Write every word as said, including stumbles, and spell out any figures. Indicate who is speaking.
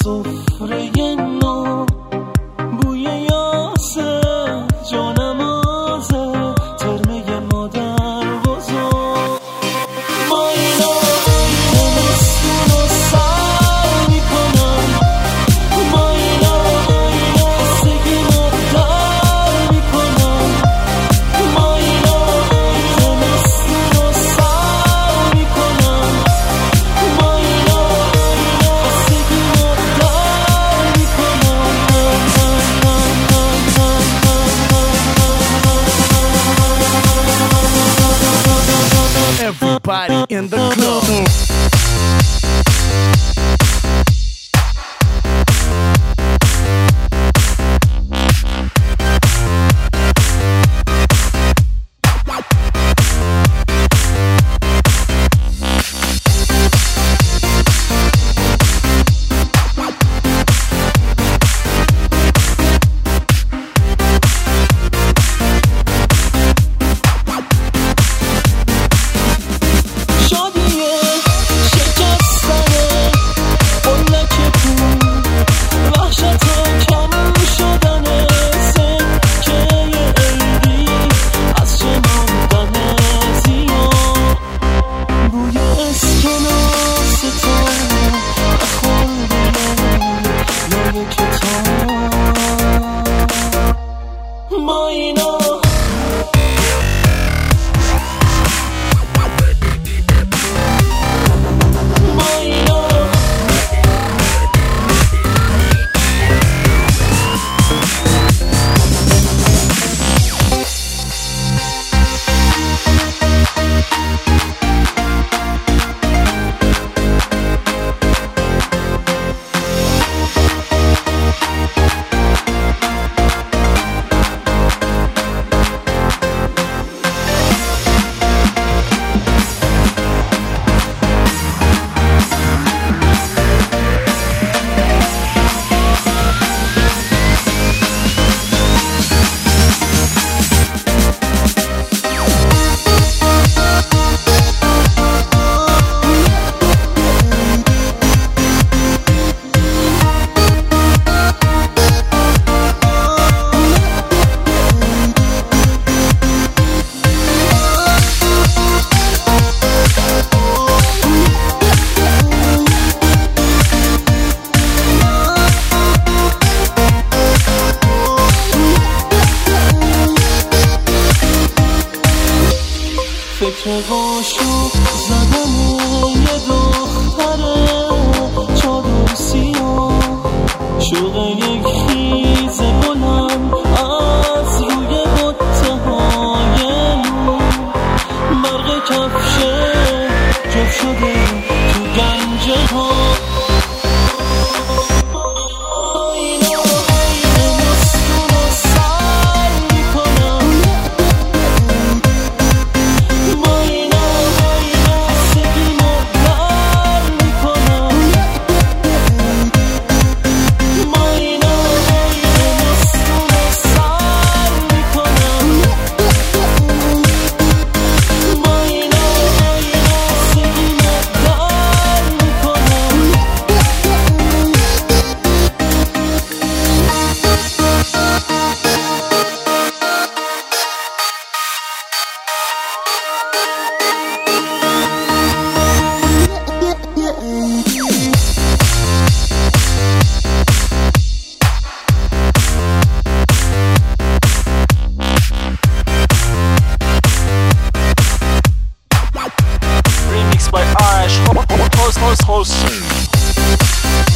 Speaker 1: سفره نو، بوی یاسه جانمازه، ترمه مادر بزرگ. ما اینا زمستون رو سر میکنن، ما اینا خستگی رو در میکنن، ما اینا زمستون رو سر میکنن، ما اینا خستگی رو در میکنن.
Speaker 2: Everybody in the club. ما اینا فکر قاشق زدن یه دختره چادر سیاه، شوق یک خیز بلند از روی بطه های نور، برق کفشه جف شده تو گنجه ها.
Speaker 3: Remix by Ash, host, host, host.